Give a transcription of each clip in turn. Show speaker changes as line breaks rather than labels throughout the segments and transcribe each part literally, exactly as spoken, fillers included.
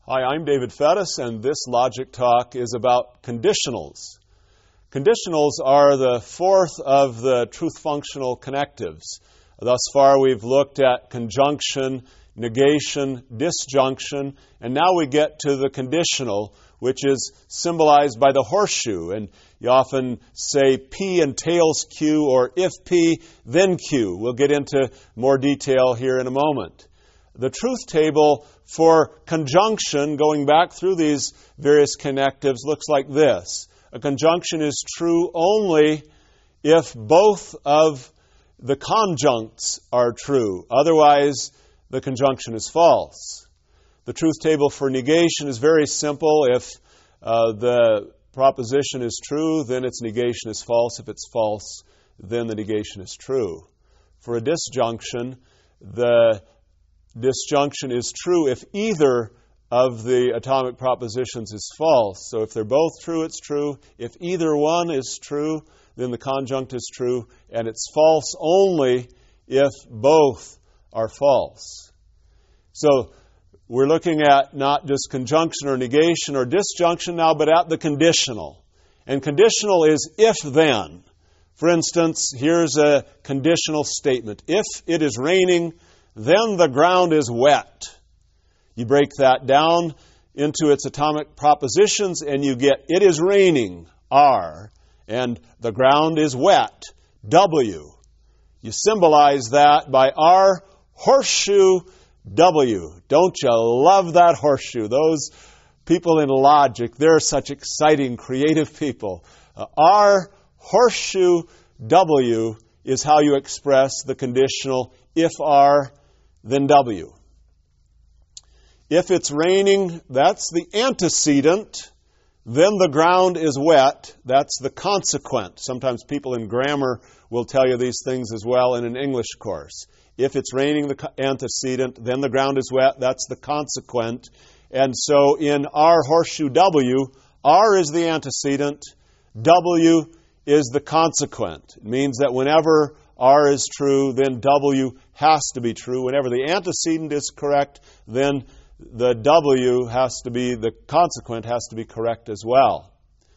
Hi, I'm David Fettis, and this Logic Talk is about conditionals. Conditionals are the fourth of the truth-functional connectives. Thus far, we've looked at conjunction, negation, disjunction, and now we get to the conditional, which is symbolized by the horseshoe. And you often say P entails Q, or if P, then Q. We'll get into more detail here in a moment. The truth table for conjunction, going back through these various connectives, looks like this. A conjunction is true only if both of the conjuncts are true. Otherwise, the conjunction is false. The truth table for negation is very simple. If uh, the proposition is true, then its negation is false. If it's false, then the negation is true. For a disjunction, the disjunction is true if either of the atomic propositions is false. So if they're both true, it's true. If either one is true, then the conjunct is true. And it's false only if both are false. So we're looking at not just conjunction or negation or disjunction now, but at the conditional. And conditional is if-then. For instance, here's a conditional statement. If it is raining, then the ground is wet. You break that down into its atomic propositions and you get it is raining, R, and the ground is wet, W. You symbolize that by R, horseshoe, W. Don't you love that horseshoe? Those people in logic, they're such exciting, creative people. Uh, R, horseshoe, W is how you express the conditional if R, then W. If it's raining, that's the antecedent. Then the ground is wet. That's the consequent. Sometimes people in grammar will tell you these things as well in an English course. If it's raining, the antecedent, then the ground is wet. That's the consequent. And so in R horseshoe W, R is the antecedent, W is the consequent. It means that whenever R is true, then W has to be true. Whenever the antecedent is correct, then the W has to be, the consequent has to be correct as well.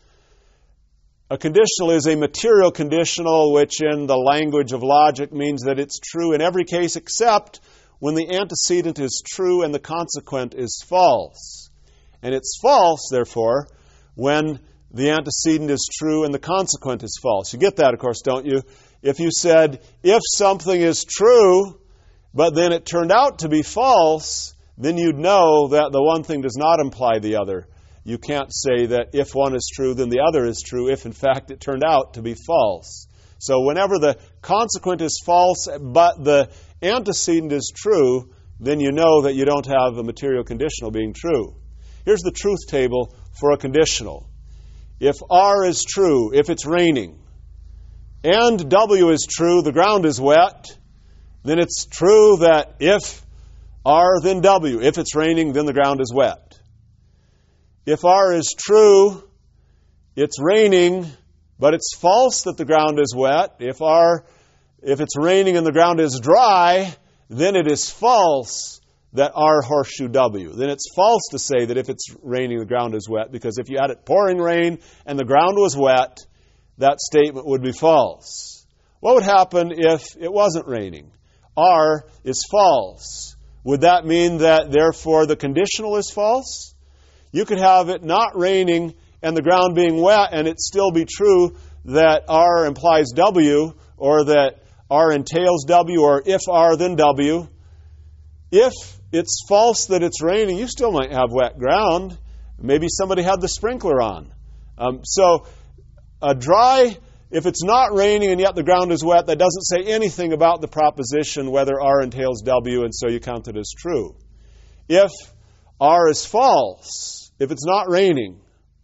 A conditional is a material conditional, which in the language of logic means that it's true in every case except when the antecedent is true and the consequent is false. And it's false, therefore, when the antecedent is true and the consequent is false. You get that, of course, don't you? If you said, if something is true, but then it turned out to be false, then you'd know that the one thing does not imply the other. You can't say that if one is true, then the other is true, if in fact it turned out to be false. So whenever the consequent is false, but the antecedent is true, then you know that you don't have a material conditional being true. Here's the truth table for a conditional. If R is true, if it's raining, and W is true, the ground is wet, then it's true that if R, then W. If it's raining, then the ground is wet. If R is true, it's raining, but it's false that the ground is wet. If R, if it's raining and the ground is dry, then it is false that R horseshoe W. Then it's false to say that if it's raining, the ground is wet, because if you had it pouring rain and the ground was wet, that statement would be false. What would happen if it wasn't raining? R is false. Would that mean that, therefore, the conditional is false? You could have it not raining and the ground being wet, and it still be true that R implies W, or that R entails W, or if R, then W. If it's false that it's raining, you still might have wet ground. Maybe somebody had the sprinkler on. Um, so a dry, if it's not raining and yet the ground is wet, that doesn't say anything about the proposition whether R entails W, and so you count it as true. If R is false, if it's not raining,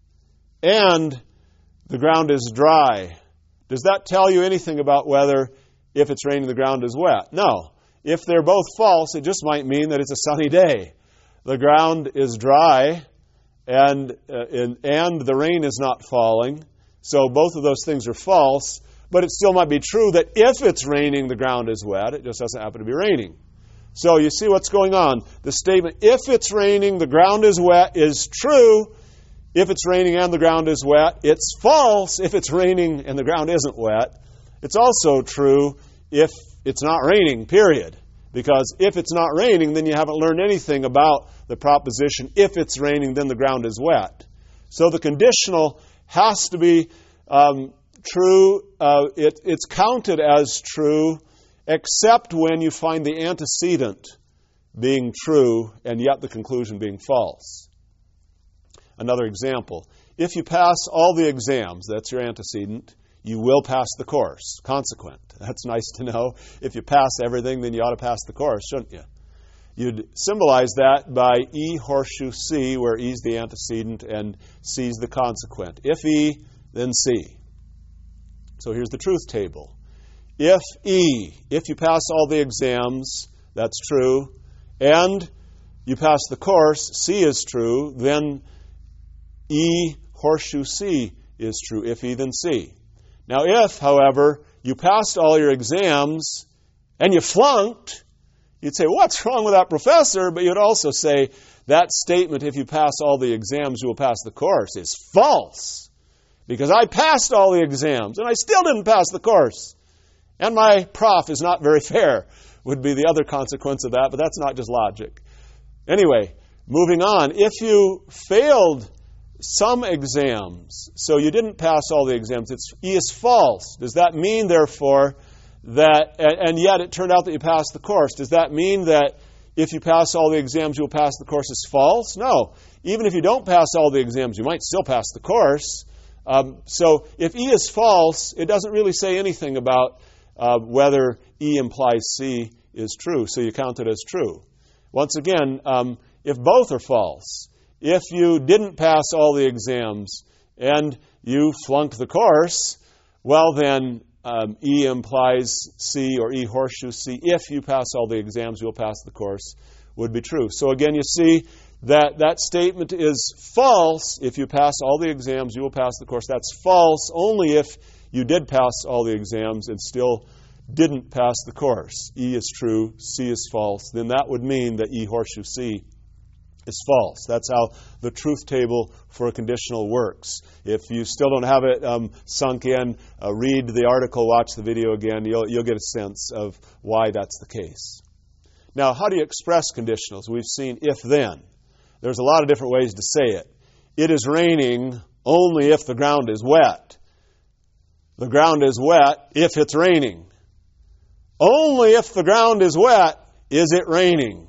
and the ground is dry, does that tell you anything about whether, if it's raining, the ground is wet? No. If they're both false, it just might mean that it's a sunny day. The ground is dry, and, uh, and, and the rain is not falling. So both of those things are false, but it still might be true that if it's raining, the ground is wet. It just doesn't happen to be raining. So you see what's going on. The statement, if it's raining, the ground is wet, is true. If it's raining and the ground is wet, it's false if it's raining and the ground isn't wet. It's also true if it's not raining, period. Because if it's not raining, then you haven't learned anything about the proposition, if it's raining, then the ground is wet. So the conditional has to be um, true. Uh, it, it's counted as true, except when you find the antecedent being true and yet the conclusion being false. Another example, if you pass all the exams, that's your antecedent, you will pass the course. Consequent. That's nice to know. If you pass everything, then you ought to pass the course, shouldn't you? You'd symbolize that by E horseshoe C, where E is the antecedent and C is the consequent. If E, then C. So here's the truth table. If E, if you pass all the exams, that's true, and you pass the course, C is true, then E horseshoe C is true. If E, then C. Now if, however, you passed all your exams and you flunked, you'd say, what's wrong with that professor? But you'd also say, that statement, if you pass all the exams, you will pass the course, is false. Because I passed all the exams and I still didn't pass the course. And my prof is not very fair, would be the other consequence of that, but that's not just logic. Anyway, moving on. If you failed some exams, so you didn't pass all the exams, it's, E is false. Does that mean, therefore, that, and yet it turned out that you passed the course, does that mean that if you pass all the exams, you'll pass the course is false? No. Even if you don't pass all the exams, you might still pass the course. Um, so if E is false, it doesn't really say anything about uh, whether E implies C is true, so you count it as true. Once again, um, if both are false, if you didn't pass all the exams and you flunked the course, well then um, E implies C, or E horseshoe C, if you pass all the exams, you'll pass the course, would be true. So again, you see that that statement is false. If you pass all the exams, you will pass the course. That's false only if you did pass all the exams and still didn't pass the course. E is true, C is false. Then that would mean that E horseshoe C is false. That's how the truth table for a conditional works. If you still don't have it um, sunk in, uh, read the article, watch the video again. You'll, you'll get a sense of why that's the case. Now, how do you express conditionals? We've seen if-then. There's a lot of different ways to say it. It is raining only if the ground is wet. The ground is wet if it's raining. Only if the ground is wet is it raining.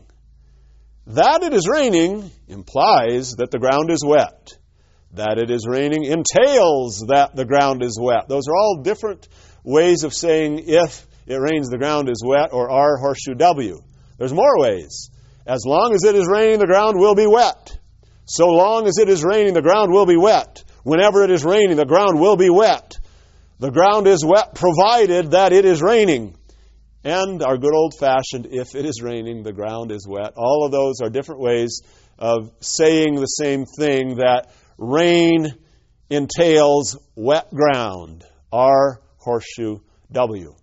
That it is raining implies that the ground is wet. That it is raining entails that the ground is wet. Those are all different ways of saying if it rains, the ground is wet, or R horseshoe W. There's more ways. As long as it is raining, the ground will be wet. So long as it is raining, the ground will be wet. Whenever it is raining, the ground will be wet. The ground is wet provided that it is raining. And our good old-fashioned, if it is raining, the ground is wet. All of those are different ways of saying the same thing, that rain entails wet ground. R horseshoe W.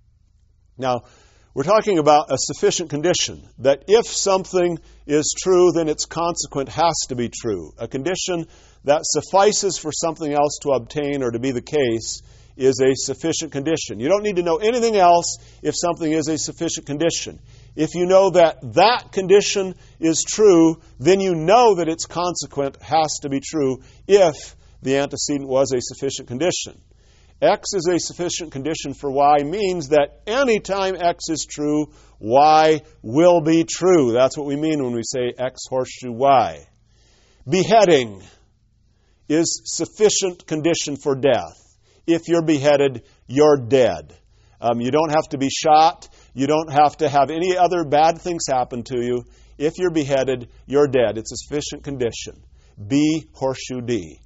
Now, we're talking about a sufficient condition, that if something is true, then its consequent has to be true. A condition that suffices for something else to obtain or to be the case is a sufficient condition. You don't need to know anything else if something is a sufficient condition. If you know that that condition is true, then you know that its consequent has to be true if the antecedent was a sufficient condition. X is a sufficient condition for Y means that anytime X is true, Y will be true. That's what we mean when we say X horseshoe Y. Beheading is sufficient condition for death. If you're beheaded, you're dead. Um, you don't have to be shot. You don't have to have any other bad things happen to you. If you're beheaded, you're dead. It's a sufficient condition. B horseshoe D.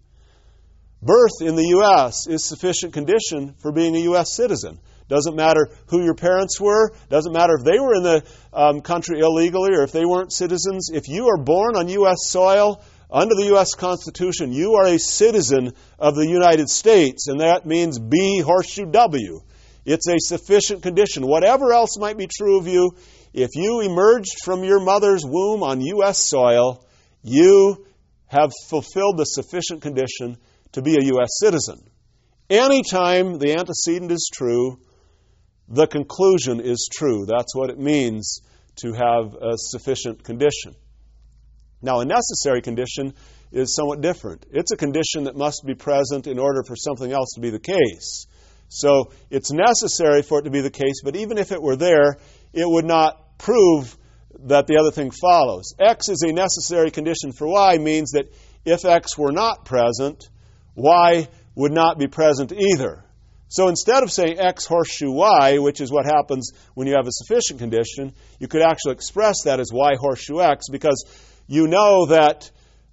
Birth in the U S is sufficient condition for being a U S citizen. Doesn't matter who your parents were. Doesn't matter if they were in the um, country illegally or if they weren't citizens. If you are born on U S soil, under the U S Constitution, you are a citizen of the United States, and that means B horseshoe W. It's a sufficient condition. Whatever else might be true of you, if you emerged from your mother's womb on U S soil, you have fulfilled the sufficient condition to be a U S citizen. Anytime the antecedent is true, the conclusion is true. That's what it means to have a sufficient condition. Now, a necessary condition is somewhat different. It's a condition that must be present in order for something else to be the case. So it's necessary for it to be the case, but even if it were there, it would not prove that the other thing follows. X is a necessary condition for Y means that if X were not present, Y would not be present either. So instead of saying X horseshoe Y, which is what happens when you have a sufficient condition, you could actually express that as Y horseshoe X, because you know that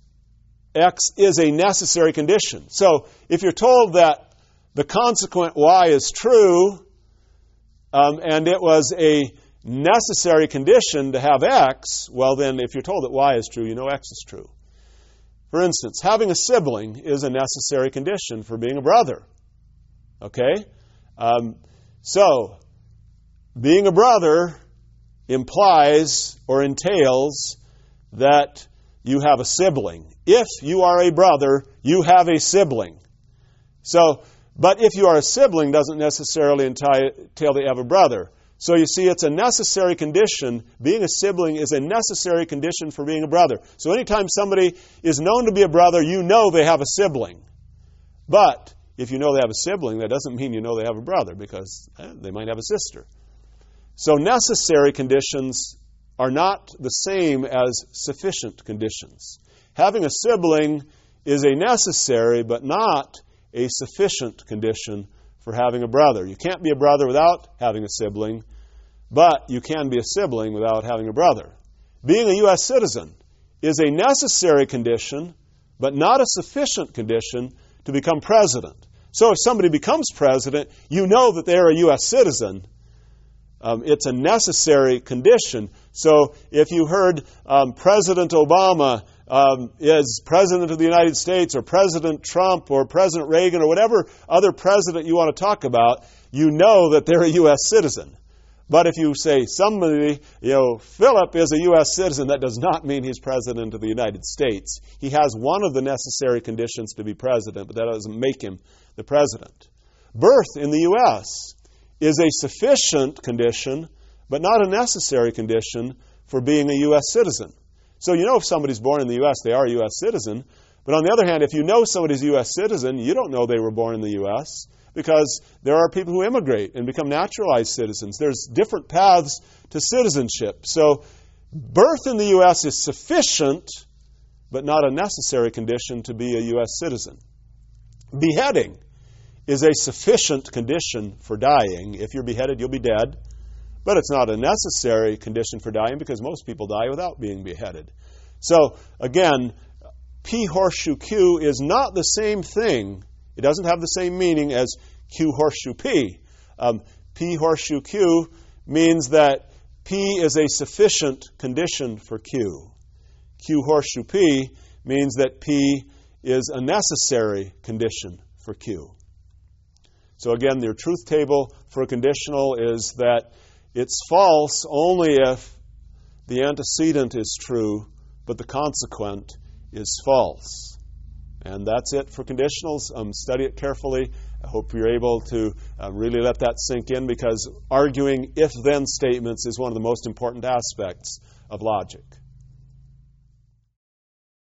X is a necessary condition. So if you're told that the consequent Y is true, um, and it was a necessary condition to have X, well then if you're told that Y is true, you know X is true. For instance, having a sibling is a necessary condition for being a brother. Okay? Um, so, being a brother implies or entails that you have a sibling. If you are a brother, you have a sibling. So, but if you are a sibling, doesn't necessarily entail that you have a brother. So you see, it's a necessary condition. Being a sibling is a necessary condition for being a brother. So anytime somebody is known to be a brother, you know they have a sibling. But if you know they have a sibling, that doesn't mean you know they have a brother, because eh, they might have a sister. So necessary conditions are not the same as sufficient conditions. Having a sibling is a necessary but not a sufficient condition for having a brother. You can't be a brother without having a sibling, but you can be a sibling without having a brother. Being a U S citizen is a necessary condition, but not a sufficient condition to become president. So if somebody becomes president, you know that they're a U S citizen. Um, it's a necessary condition. So if you heard um, President Obama um, is President of the United States, or President Trump, or President Reagan, or whatever other president you want to talk about, you know that they're a U S citizen. But if you say somebody, you know, Philip is a U S citizen, that does not mean he's President of the United States. He has one of the necessary conditions to be president, but that doesn't make him the president. Birth in the U S is a sufficient condition, but not a necessary condition for being a U S citizen. So you know if somebody's born in the U S, they are a U S citizen. But on the other hand, if you know somebody's a U S citizen, you don't know they were born in the U S, because there are people who immigrate and become naturalized citizens. There's different paths to citizenship. So birth in the U S is sufficient, but not a necessary condition to be a U S citizen. Beheading is a sufficient condition for dying. If you're beheaded, you'll be dead. But it's not a necessary condition for dying, because most people die without being beheaded. So, again, P horseshoe Q is not the same thing. It doesn't have the same meaning as Q horseshoe P. Um, P horseshoe Q means that P is a sufficient condition for Q. Q horseshoe P means that P is a necessary condition for Q. So again, your truth table for a conditional is that it's false only if the antecedent is true, but the consequent is false. And that's it for conditionals. Um, study it carefully. I hope you're able to uh, really let that sink in, because arguing if-then statements is one of the most important aspects of logic.